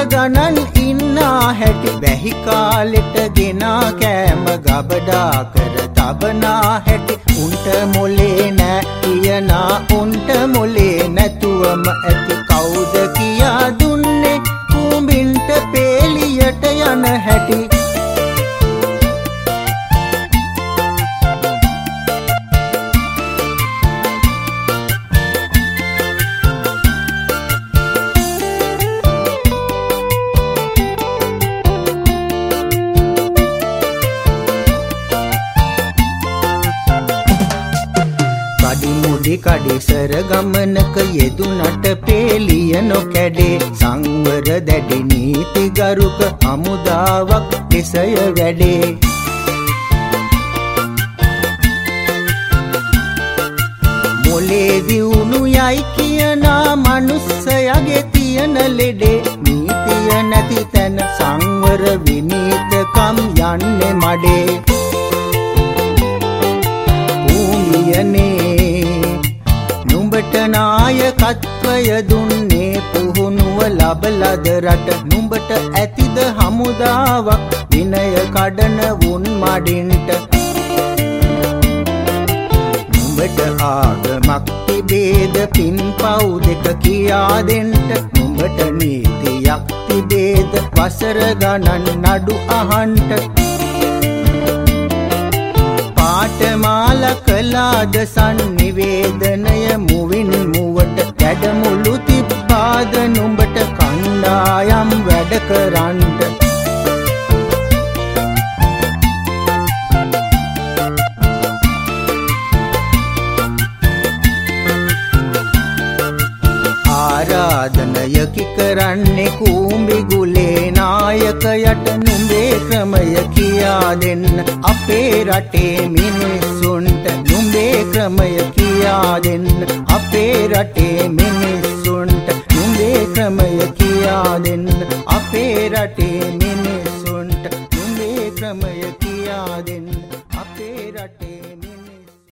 ගණන් ඉන්නා හැටි වැහි කාලෙට ගෙනා කෑම ගබඩා කර තබනා හැටි උන්ට මොලේ නෑ කියනා උන්ට මොලේ නැතුවම ඇති කවුද කියා දුන්නේ කුඹින්ට පේලියට යන හැටි කඩිසර ගමනක යෙදුනට පේලිය නොකැඩේ සංවර දැඩි නීති ගරුක හමුදාවක් දෙසය වැඩේ මොලේ දියුණු යයි කියනා මනුස්සයගේ තියෙන ලෙඩේ නීතිය නැති තැන සංවර විනීතකම් යන්නේ මඩේ භූමියනේ නුඹට නායකත්වය දුන්නේ පුහුණුව ලබලද රට නුඹට ඇතිද හමුදාවක් විනය කඩන වුන් මඩින්ට නුඹට ආගමක් තිබේද පින් පව් දෙක කියා දෙන්ට නුඹට නීතියක් තිබේද වසර ගණන් නඩු අහන්ට පාඨමාල කළාද සංනිවේදනය මුවින් මුවට වැඩමුළු තිබ්බාද නුඹට කණ්ඩායම් වැඩ කරන්ට ආරාධනයකි කරන්නේ කුඹි ගුලේ නායකයට නුඹේ ක්‍රමය කියා දෙන්න අපේ රටේ මිනිස්සුන්ට නුඹේ ක්‍රමය කියා දෙන්න අපේ රටේ මිනිස්සුන්ට නුඹේ ක්‍රමය කියා දෙන්න